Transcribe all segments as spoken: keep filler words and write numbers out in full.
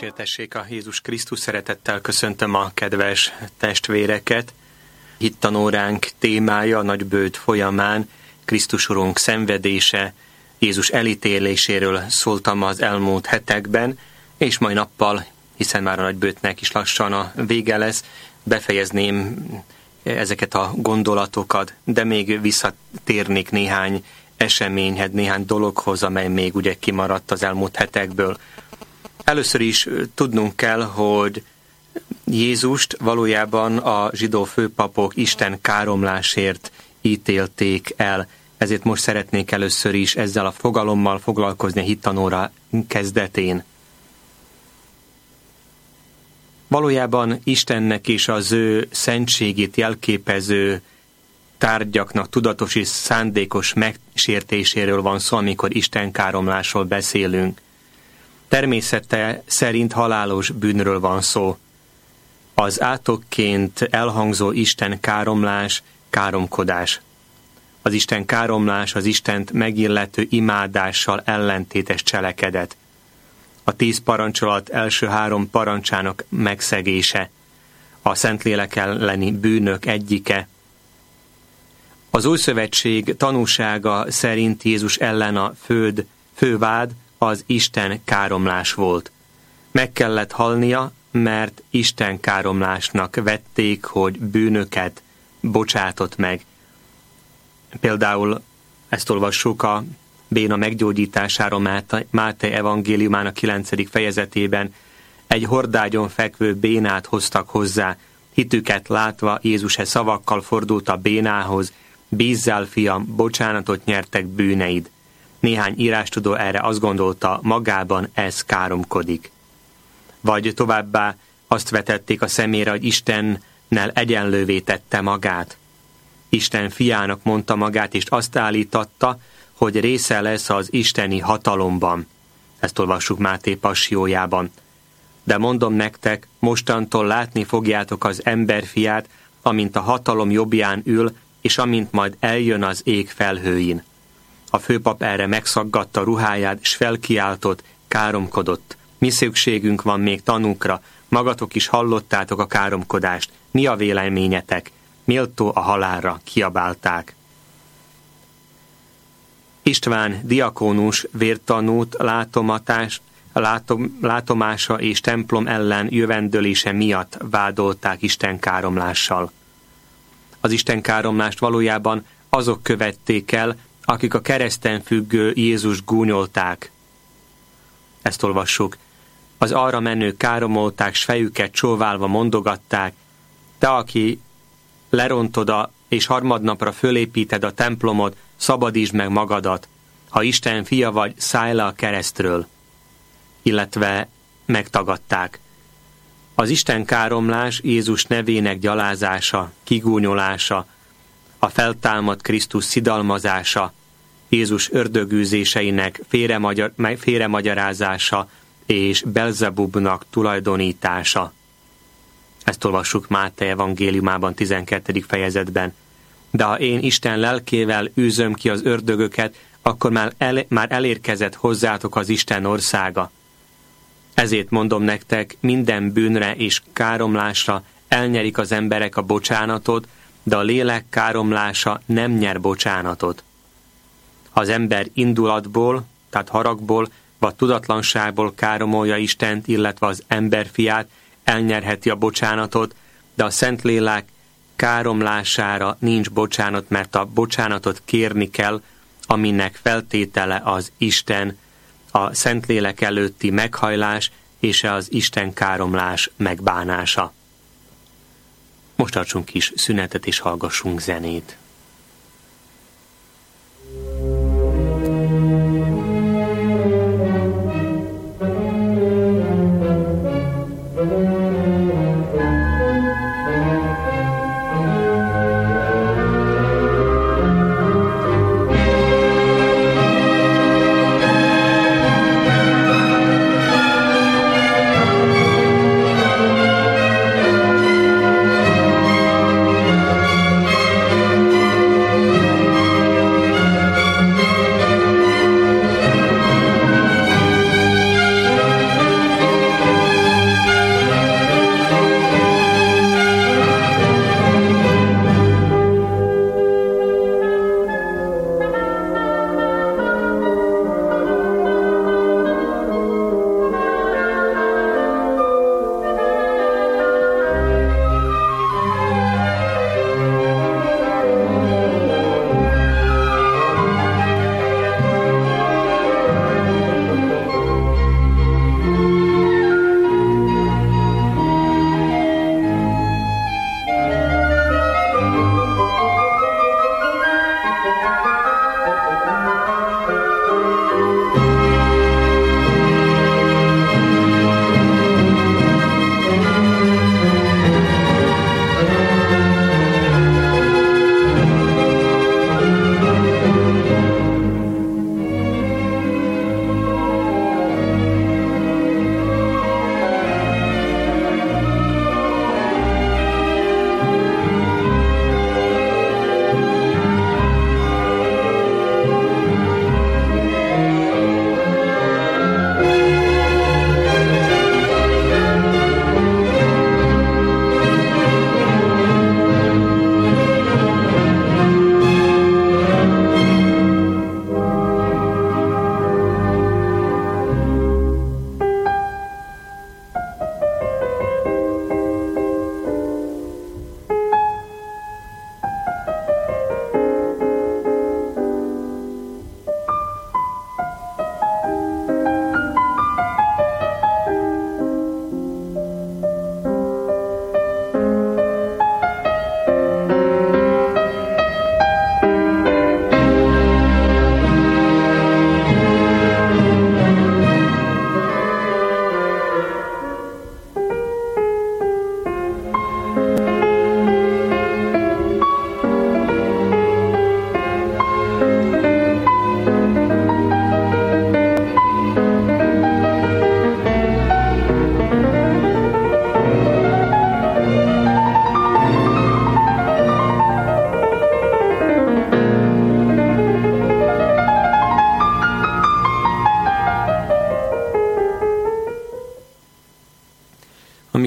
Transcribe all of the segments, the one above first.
Dicsértessék a Jézus Krisztus, szeretettel köszöntöm a kedves testvéreket. Hittanóránk témája a nagybőjt folyamán Krisztus Urunk szenvedése, Jézus elítéléséről szóltam az elmúlt hetekben, és mai nappal, hiszen már a nagybőjtnek is lassan a vége lesz, befejezném ezeket a gondolatokat, de még visszatérnék néhány eseményhez, néhány dologhoz, amely még ugye kimaradt az elmúlt hetekből. Először is tudnunk kell, hogy Jézust valójában a zsidó főpapok Isten káromlásért ítélték el. Ezért most szeretnék először is ezzel a fogalommal foglalkozni a hittanóra kezdetén. Valójában Istennek és az ő szentségét jelképező tárgyaknak tudatos és szándékos megsértéséről van szó, amikor Isten káromlásról beszélünk. Természete szerint halálos bűnről van szó. Az átokként elhangzó Isten káromlás, káromkodás. Az Isten káromlás az Istent megillető imádással ellentétes cselekedet. A tíz parancsolat első három parancsának megszegése, a Szentlélek elleni bűnök egyike. Az Új Szövetség tanúsága szerint Jézus ellen a föld, fővád az Isten káromlás volt. Meg kellett halnia, mert Isten káromlásnak vették, hogy bűnöket bocsátott meg. Például ezt olvassuk a béna meggyógyításáról Máté evangéliumának kilencedik fejezetében. Egy hordágyon fekvő bénát hoztak hozzá. Hitüket látva Jézus e szavakkal fordult a bénához: bízzál, fiam, bocsánatot nyertek bűneid. Néhány írástudó erre azt gondolta, magában ez káromkodik. Vagy továbbá azt vetették a szemére, hogy Istennel egyenlővé tette magát. Isten fiának mondta magát, és azt állítatta, hogy része lesz az isteni hatalomban. Ezt olvassuk Máté passiójában. De mondom nektek, mostantól látni fogjátok az emberfiát, amint a hatalom jobbján ül, és amint majd eljön az ég felhőin. A főpap erre megszaggatta ruháját, s felkiáltott, káromkodott. Mi szükségünk van még tanúkra? Magatok is hallottátok a káromkodást. Mi a véleményetek? Méltó a halálra, kiabálták. István diakónus vértanút látomatás, látom, látomása és templom ellen jövendölése miatt vádolták Isten káromlással. Az Isten káromlást valójában azok követték el, akik a kereszten függő Jézus gúnyolták. Ezt olvassuk. Az arra menő káromolták, s fejüket csóválva mondogatták: te, aki lerontod a, és harmadnapra fölépíted a templomot, szabadítsd meg magadat. Ha Isten fia vagy, szállj le a keresztről. Illetve megtagadták. Az Isten káromlás Jézus nevének gyalázása, kigúnyolása, a feltámadt Krisztus szidalmazása, Jézus ördögűzéseinek félremagyarázása és Belzebubnak tulajdonítása. Ezt olvassuk Máté evangéliumában tizenkettedik fejezetben. De ha én Isten lelkével űzöm ki az ördögöket, akkor már, el, már elérkezett hozzátok az Isten országa. Ezért mondom nektek, minden bűnre és káromlásra elnyerik az emberek a bocsánatot, de a lélek káromlása nem nyer bocsánatot. Ha az ember indulatból, tehát haragból, vagy tudatlanságból káromolja Istent, illetve az emberfiát, elnyerheti a bocsánatot, de a Szentlélek káromlására nincs bocsánat, mert a bocsánatot kérni kell, aminek feltétele az Isten, a Szentlélek előtti meghajlás és az Isten káromlás megbánása. Most tartsunk is szünetet és hallgassunk zenét. Thank you.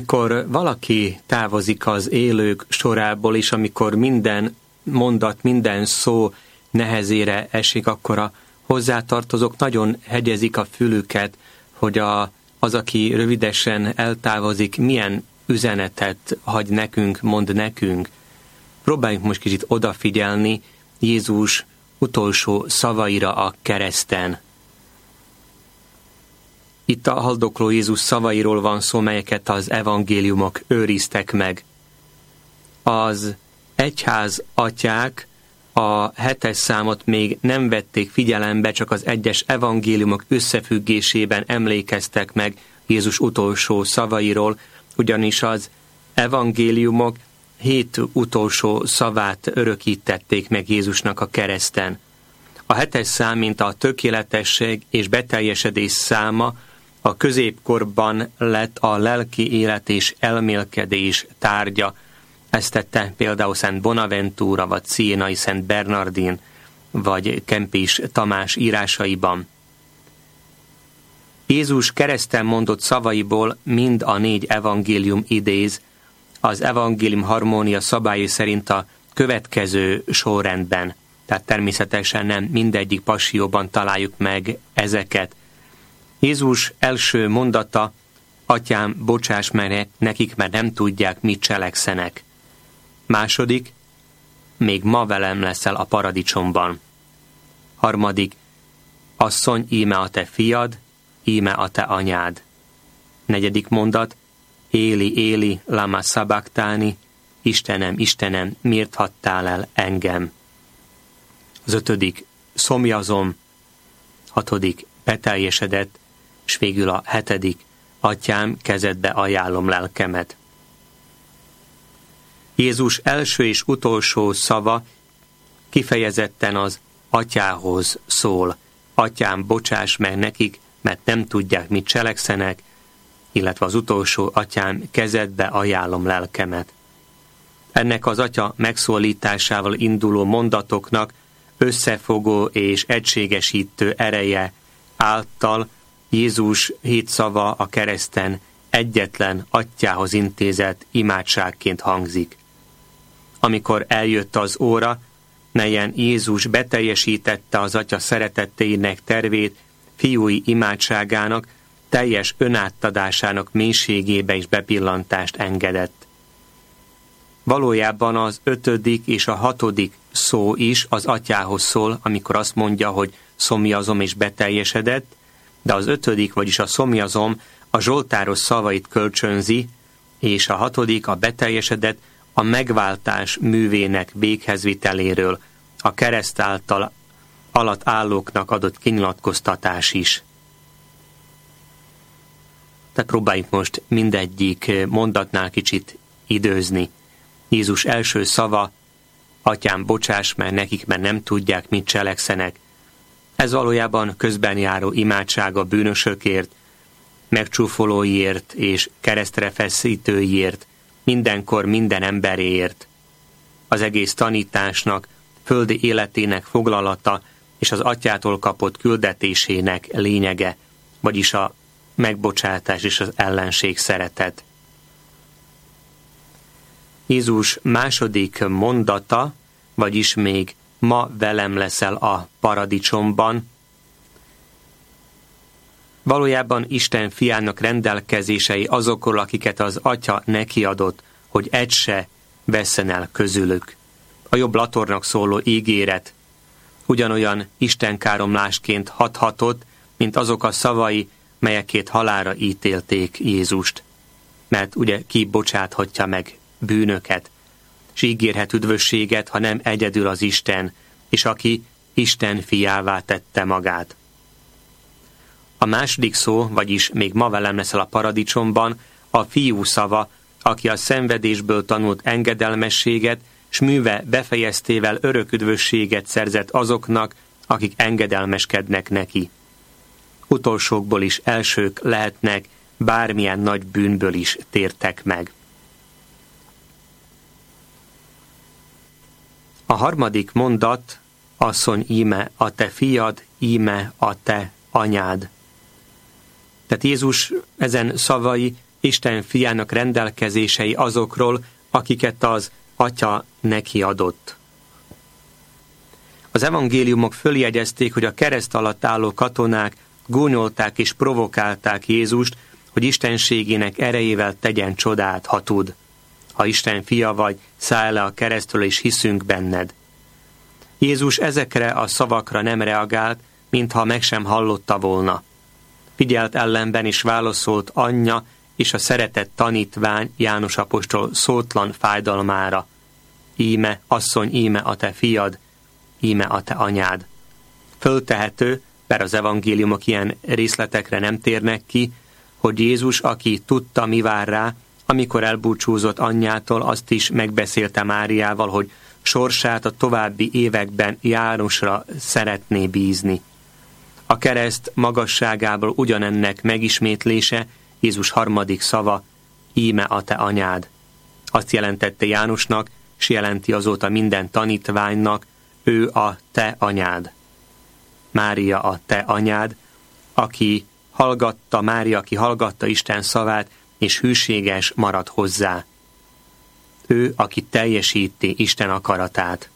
Amikor valaki távozik az élők sorából, és amikor minden mondat, minden szó nehezére esik, akkor a hozzátartozók nagyon hegyezik a fülüket, hogy a, az, aki rövidesen eltávozik, milyen üzenetet hagy nekünk, mond nekünk. Próbáljunk most kicsit odafigyelni Jézus utolsó szavaira a kereszten. Itt a haldokló Jézus szavairól van szó, melyeket az evangéliumok őriztek meg. Az egyház atyák a hetes számot még nem vették figyelembe, csak az egyes evangéliumok összefüggésében emlékeztek meg Jézus utolsó szavairól, ugyanis az evangéliumok hét utolsó szavát örökítették meg Jézusnak a kereszten. A hetes szám, mint a tökéletesség és beteljesedés száma, a középkorban lett a lelki élet és elmélkedés tárgya. Ezt tette például Szent Bonaventura, vagy Sienai Szent Bernardin, vagy Kempis Tamás írásaiban. Jézus kereszten mondott szavaiból mind a négy evangélium idéz, az evangélium harmónia szabályai szerint a következő sorrendben. Tehát természetesen nem mindegyik passióban találjuk meg ezeket. Jézus első mondata, Atyám, bocsáss meg nekik, mert nem tudják, mit cselekszenek. Második, még ma velem leszel a paradicsomban. Harmadik, asszony, íme a te fiad, íme a te anyád. Negyedik mondat, Éli, Éli, lama sabachthani, Istenem, Istenem, miért hagytál el engem? Az ötödik, szomjazom. Hatodik, beteljesedett, és végül a hetedik, Atyám, kezedbe ajánlom lelkemet. Jézus első és utolsó szava kifejezetten az Atyához szól. Atyám, bocsáss meg nekik, mert nem tudják, mit cselekszenek, illetve az utolsó, Atyám, kezedbe ajánlom lelkemet. Ennek az Atya megszólításával induló mondatoknak összefogó és egységesítő ereje által Jézus hét szava a kereszten egyetlen Atyához intézett imádságként hangzik. Amikor eljött az óra, melyen Jézus beteljesítette az Atya szeretettének tervét, fiúi imádságának, teljes önáttadásának mélységébe is bepillantást engedett. Valójában az ötödik és a hatodik szó is az Atyához szól, amikor azt mondja, hogy szomjazom és beteljesedett, de az ötödik, vagyis a szomjazom a Zsoltáros szavait kölcsönzi, és a hatodik, a beteljesedett, a megváltás művének véghezviteléről, a kereszt által alatt állóknak adott kinyilatkoztatás is. Tehát próbáljuk most mindegyik mondatnál kicsit időzni. Jézus első szava, Atyám, bocsáss meg nekik, mert nem tudják, mit cselekszenek. Ez valójában közben járó imádság a bűnösökért, megcsúfolóiért és keresztre feszítőiért, mindenkor minden emberéért. Az egész tanításnak, földi életének foglalata és az Atyától kapott küldetésének lényege, vagyis a megbocsátás és az ellenség szeretet. Jézus második mondata, vagyis még ma velem leszel a paradicsomban, valójában Isten fiának rendelkezései azokról, akiket az Atya neki adott, hogy egy se vesszen el közülük. A jobb latornak szóló ígéret ugyanolyan istenkáromlásként hathatott, mint azok a szavai, melyekét halálra ítélték Jézust. Mert ugye ki bocsáthatja meg bűnöket, s ígérhet üdvösséget, ha nem egyedül az Isten, és aki Isten fiává tette magát. A második szó, vagyis még ma velem leszel a paradicsomban, a fiú szava, aki a szenvedésből tanult engedelmességet, s műve befejeztével örök üdvösséget szerzett azoknak, akik engedelmeskednek neki. Utolsókból is elsők lehetnek, bármilyen nagy bűnből is tértek meg. A harmadik mondat, asszony, íme a te fiad, íme a te anyád. Tehát Jézus ezen szavai Isten fiának rendelkezései azokról, akiket az Atya neki adott. Az evangéliumok följegyezték, hogy a kereszt alatt álló katonák gúnyolták és provokálták Jézust, hogy istenségének erejével tegyen csodát, ha tud. Ha Isten fia vagy, szállj le a keresztről, és hiszünk benned. Jézus ezekre a szavakra nem reagált, mintha meg sem hallotta volna. Figyelt ellenben is válaszolt anyja és a szeretett tanítvány János apostol szótlan fájdalmára. Íme, asszony, íme a te fiad, íme a te anyád. Föltehető, bár az evangéliumok ilyen részletekre nem térnek ki, hogy Jézus, aki tudta, mi vár rá, amikor elbúcsúzott anyjától, azt is megbeszélte Máriával, hogy sorsát a további években Jánosra szeretné bízni. A kereszt magasságából ugyanennek megismétlése Jézus harmadik szava, íme a te anyád. Azt jelentette Jánosnak, s jelenti azóta minden tanítványnak, ő a te anyád. Mária a te anyád, aki hallgatta, Mária, aki hallgatta Isten szavát, és hűséges marad hozzá. Ő, aki teljesíti Isten akaratát.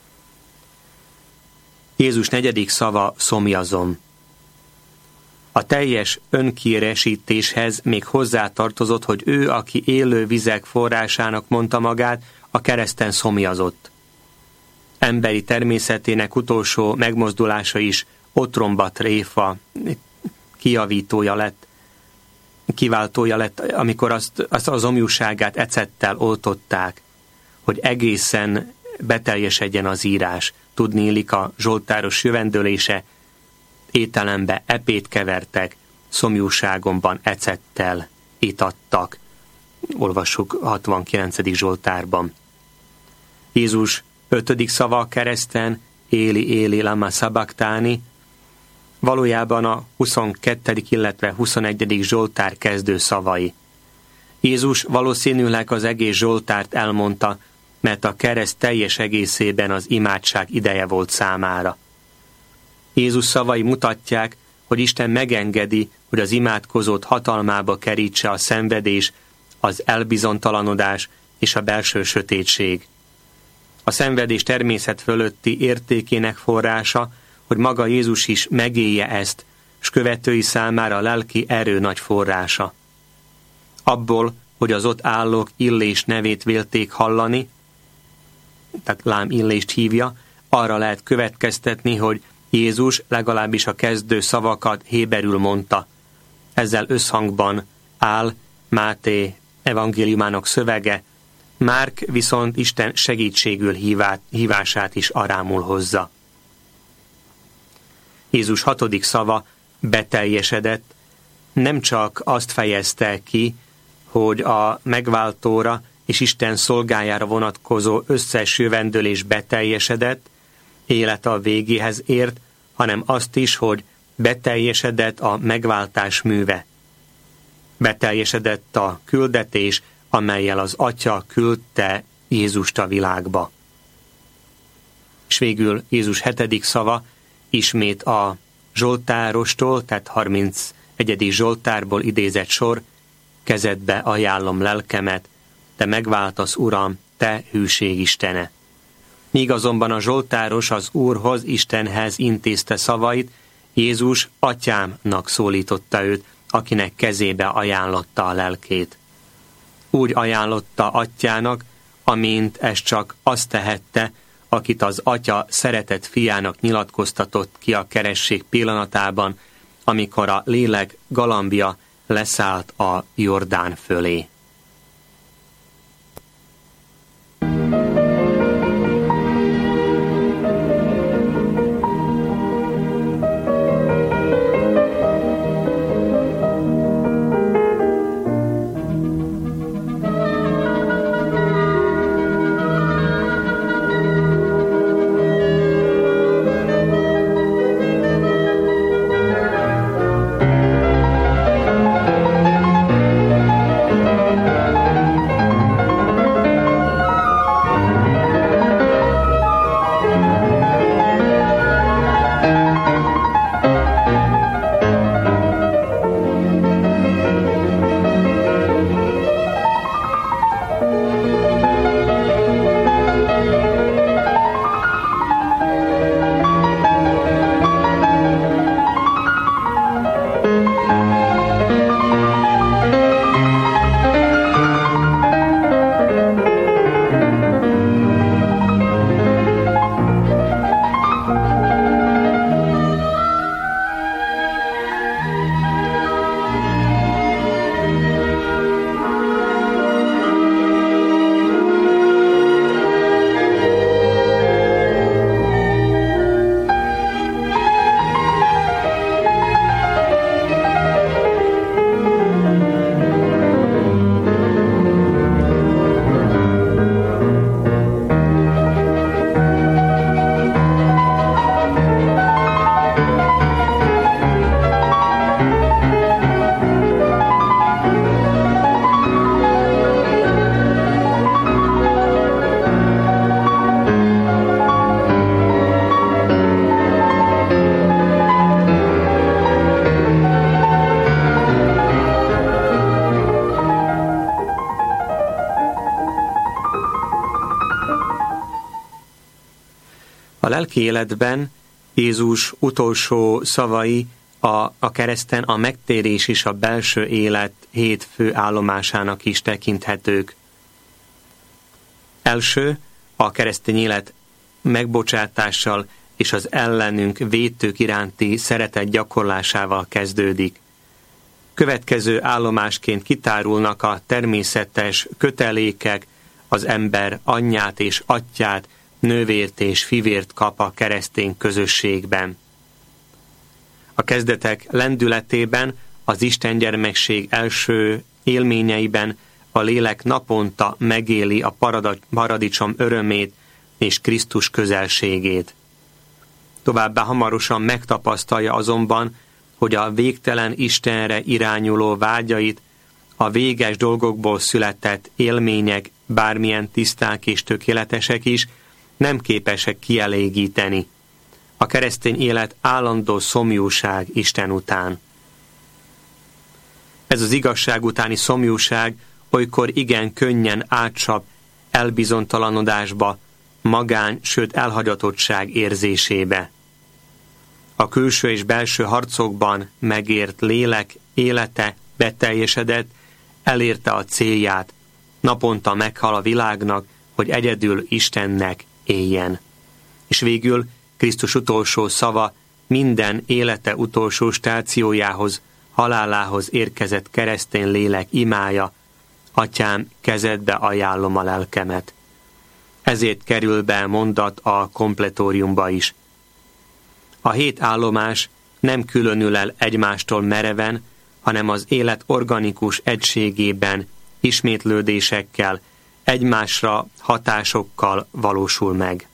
Jézus negyedik szava, szomjazom. A teljes önkiresítéshez még hozzátartozott, hogy ő, aki élő vizek forrásának mondta magát, a kereszten szomjazott. Emberi természetének utolsó megmozdulása is otromba tréfa kijavítója lett, kiváltója lett, amikor azt, azt az omjúságát ecettel oltották, hogy egészen beteljesedjen az írás. Tudniillik, a zsoltáros jövendőlése, ételembe epét kevertek, szomjúságomban ecettel itattak. Olvassuk hatvankilencedik zsoltárban. Jézus ötödik szava a kereszten, Éli, Éli, lama sabachthani, valójában a huszonkettedik illetve huszonegyedik zsoltár kezdő szavai. Jézus valószínűleg az egész zsoltárt elmondta, mert a kereszt teljes egészében az imádság ideje volt számára. Jézus szavai mutatják, hogy Isten megengedi, hogy az imádkozót hatalmába kerítse a szenvedés, az elbizonytalanodás és a belső sötétség. A szenvedés természet fölötti értékének forrása, hogy maga Jézus is megélje ezt, s követői számára a lelki erő nagy forrása. Abból, hogy az ott állók Illés nevét vélték hallani, tehát lám Illést hívja, arra lehet következtetni, hogy Jézus legalábbis a kezdő szavakat héberül mondta. Ezzel összhangban áll Máté evangéliumának szövege, Márk viszont Isten segítségül hívát, hívását is arámul hozza. Jézus hatodik szava, beteljesedett, nem csak azt fejezte ki, hogy a megváltóra és Isten szolgájára vonatkozó összes jövendőlés beteljesedett, élet a végéhez ért, hanem azt is, hogy beteljesedett a megváltás műve. Beteljesedett a küldetés, amellyel az Atya küldte Jézust a világba. És végül Jézus hetedik szava, ismét a Zsoltárostól, tehát harmincegyedik Zsoltárból idézett sor, kezedbe ajánlom lelkemet, te megváltasz, Uram, te hűség Istene. Míg azonban a Zsoltáros az Úrhoz, Istenhez intézte szavait, Jézus Atyámnak szólította őt, akinek kezébe ajánlotta a lelkét. Úgy ajánlotta Atyának, amint ez csak azt tehette, akit az Atya szeretett fiának nyilatkoztatott ki a keresség pillanatában, amikor a lélek galambja leszállt a Jordán fölé. A lelki életben Jézus utolsó szavai a, a kereszten a megtérés és a belső élet hét fő állomásának is tekinthetők. Első, a keresztény élet megbocsátással és az ellenünk vétők iránti szeretet gyakorlásával kezdődik. Következő állomásként kitárulnak a természetes kötelékek, az ember anyját és atyát, nővért és fivért kap a keresztény közösségben. A kezdetek lendületében, az istengyermekség első élményeiben a lélek naponta megéli a paradicsom örömét és Krisztus közelségét. Továbbá hamarosan megtapasztalja azonban, hogy a végtelen Istenre irányuló vágyait a véges dolgokból született élmények, bármilyen tiszták és tökéletesek is, nem képesek kielégíteni. A keresztény élet állandó szomjúság Isten után. Ez az igazság utáni szomjúság olykor igen könnyen átcsap elbizonytalanodásba, magány, sőt elhagyatottság érzésébe. A külső és belső harcokban megért lélek élete beteljesedett, elérte a célját, naponta meghal a világnak, hogy egyedül Istennek éljen. És végül Krisztus utolsó szava minden élete utolsó stációjához, halálához érkezett keresztény lélek imája: Atyám, kezedbe ajánlom a lelkemet. Ezért kerül be mondat a kompletóriumba is. A hét állomás nem különül el egymástól mereven, hanem az élet organikus egységében, ismétlődésekkel, egymásra hatásokkal valósul meg.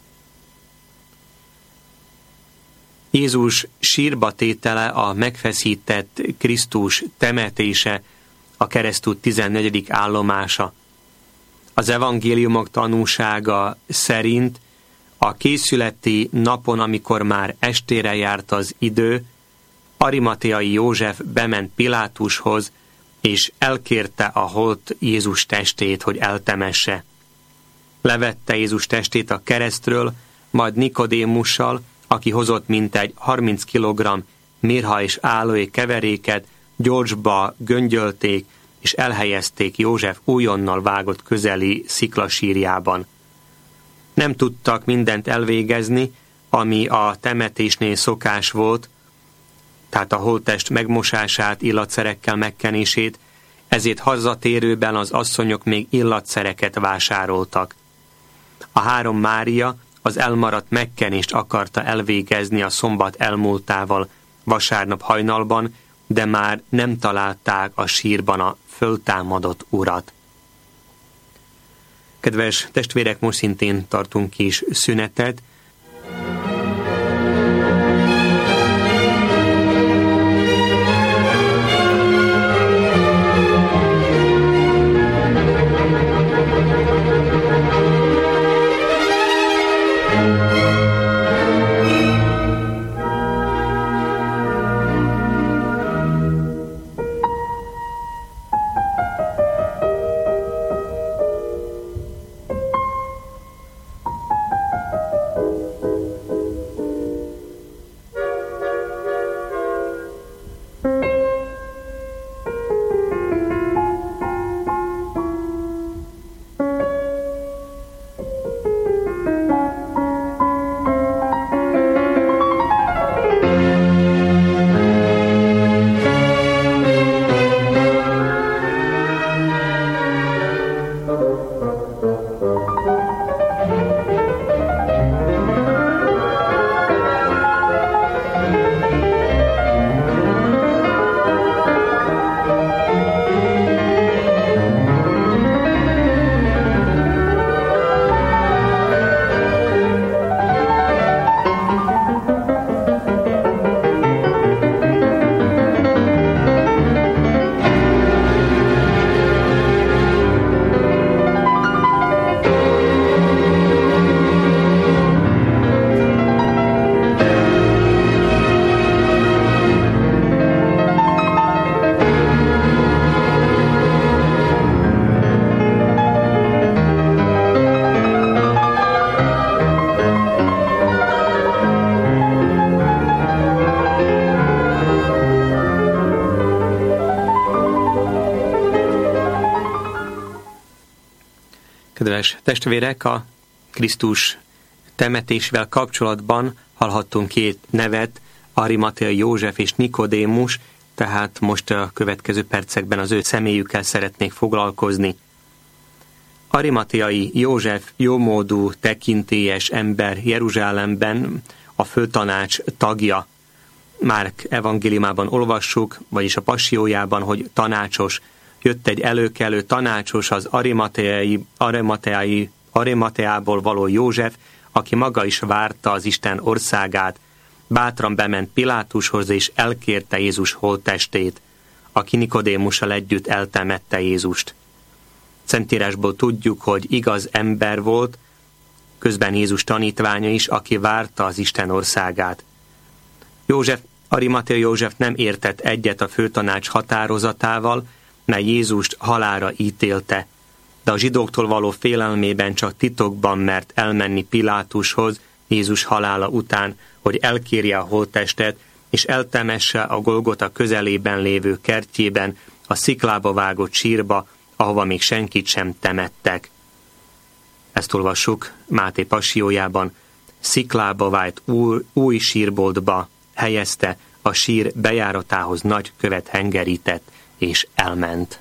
Jézus sírba tétele, a megfeszített Krisztus temetése, a keresztút tizennegyedik állomása. Az evangéliumok tanúsága szerint a készületi napon, amikor már estére járt az idő, Arimateai József bement Pilátushoz, és elkérte a holt Jézus testét, hogy eltemesse. Levette Jézus testét a keresztről, majd Nikodémussal, aki hozott mintegy harminc kilogramm mirha és álóé keveréket, gyorsba göngyölték, és elhelyezték József újonnal vágott közeli sziklasírjában. Nem tudtak mindent elvégezni, ami a temetésnél szokás volt, tehát a holttest megmosását, illatszerekkel megkenését, ezért hazatérőben az asszonyok még illatszereket vásároltak. A három Mária az elmaradt megkenést akarta elvégezni a szombat elmúltával vasárnap hajnalban, de már nem találták a sírban a föltámadott urat. Kedves testvérek, most szintén tartunk kis szünetet. Kedves testvérek, a Krisztus temetésével kapcsolatban hallhattunk két nevet, Arimateai József és Nikodémus, tehát most a következő percekben az ő személyükkel szeretnék foglalkozni. Arimateai József jómódú, tekintélyes ember Jeruzsálemben, a főtanács tagja. Márk evangéliumában olvassuk, vagyis a Passiójában, hogy tanácsos. Jött egy előkelő tanácsos, az Arimateai, Arimateai, Arimateából való József, aki maga is várta az Isten országát. Bátran bement Pilátushoz, és elkérte Jézus holttestét, aki Nikodémussal együtt eltemette Jézust. Szentírásból tudjuk, hogy igaz ember volt, közben Jézus tanítványa is, aki várta az Isten országát. József, Arimatea József nem értett egyet a főtanács határozatával, mely Jézust halálra ítélte, de a zsidóktól való félelmében csak titokban mert elmenni Pilátushoz Jézus halála után, hogy elkérje a holttestet, és eltemesse a Golgota közelében lévő kertjében, a sziklába vágott sírba, ahova még senkit sem temettek. Ezt olvassuk Máté Passiójában. Sziklába vájt új, új sírboltba helyezte, a sír bejáratához nagy követ hengerített, és elment.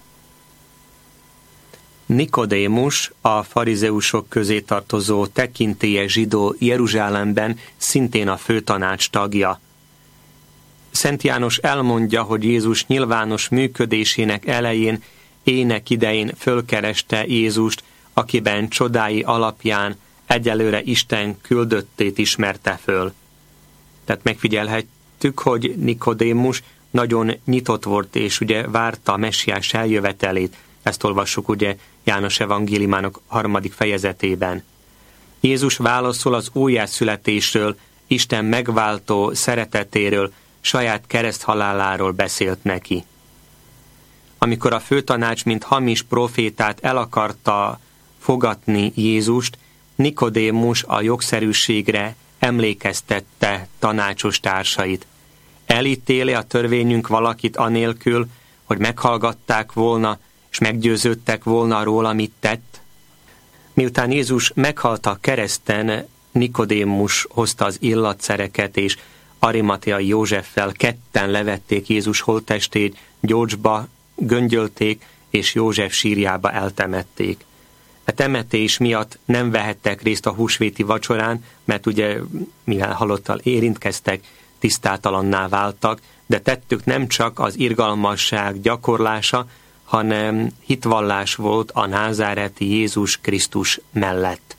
Nikodémus, a farizeusok közé tartozó tekintélyes zsidó Jeruzsálemben szintén a főtanács tagja. Szent János elmondja, hogy Jézus nyilvános működésének elején, ének idején fölkereste Jézust, akiben csodái alapján egyelőre Isten küldöttét ismerte föl. Tehát megfigyelhettük, hogy Nikodémus nagyon nyitott volt, és ugye várta a messiás eljövetelét. Ezt olvassuk ugye János evangéliumának harmadik fejezetében. Jézus válaszol az újjászületésről, Isten megváltó szeretetéről, saját kereszthaláláról beszélt neki. Amikor a főtanács, mint hamis profétát el akarta fogadni Jézust, Nikodémus a jogszerűségre emlékeztette tanácsos társait. Elítéli a törvényünk valakit anélkül, hogy meghallgatták volna, és meggyőződtek volna róla, mit tett? Miután Jézus meghalt a kereszten, Nikodémus hozta az illatszereket, és Arimateai Józseffel ketten levették Jézus holttestét, gyógyba göngyölték, és József sírjába eltemették. A temetés miatt nem vehettek részt a húsvéti vacsorán, mert ugye, mivel halottal érintkeztek, tisztátalanná váltak, de tettük nem csak az irgalmasság gyakorlása, hanem hitvallás volt a názáreti Jézus Krisztus mellett.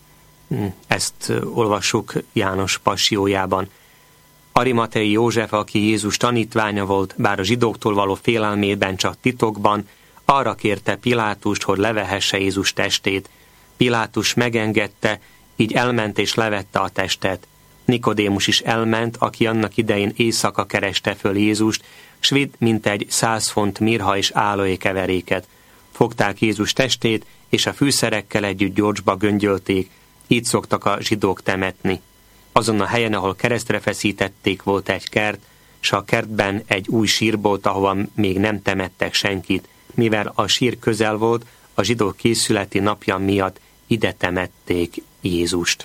Ezt olvassuk János Passiójában. Arimateai József, aki Jézus tanítványa volt, bár a zsidóktól való félelmében csak titokban, arra kérte Pilátust, hogy levehesse Jézus testét. Pilátus megengedte, így elment és levette a testet. Nikodémus is elment, aki annak idején éjszaka kereste föl Jézust, s vitt mintegy száz font mirha és álóékeveréket. Fogták Jézus testét, és a fűszerekkel együtt gyógyba göngyölték, így szoktak a zsidók temetni. Azon a helyen, ahol keresztre feszítették, volt egy kert, s a kertben egy új sírbolt, ahova még nem temettek senkit. Mivel a sír közel volt, a zsidók készületi napja miatt ide temették Jézust.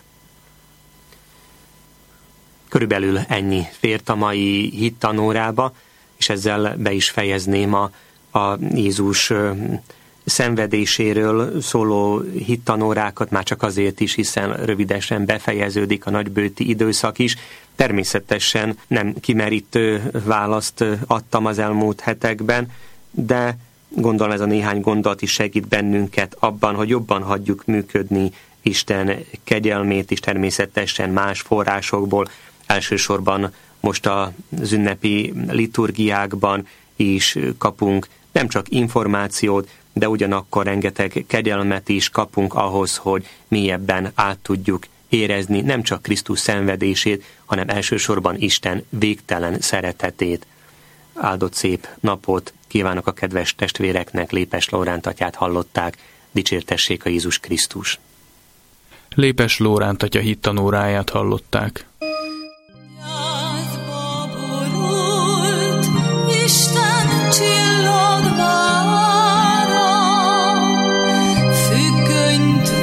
Körülbelül ennyi fért a mai hittanórába, és ezzel be is fejezném a, a Jézus szenvedéséről szóló hittanórákat, már csak azért is, hiszen rövidesen befejeződik a nagybőti időszak is. Természetesen nem kimerítő választ adtam az elmúlt hetekben, de gondolom ez a néhány gondolat is segít bennünket abban, hogy jobban hagyjuk működni Isten kegyelmét is, természetesen más forrásokból, elsősorban most az ünnepi liturgiákban is kapunk nem csak információt, de ugyanakkor rengeteg kegyelmet is kapunk ahhoz, hogy mélyebben át tudjuk érezni nem csak Krisztus szenvedését, hanem elsősorban Isten végtelen szeretetét. Áldott szép napot kívánok a kedves testvéreknek, Lépes Lóránt atyát hallották, dicsértessék a Jézus Krisztus. Lépes Lóránt atya hittanóráját hallották. Isten csillagvára, függönyt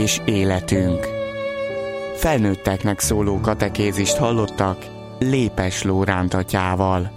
és életünk. Felnőtteknek szóló katekézist hallottak Lépes Lóránt atyával.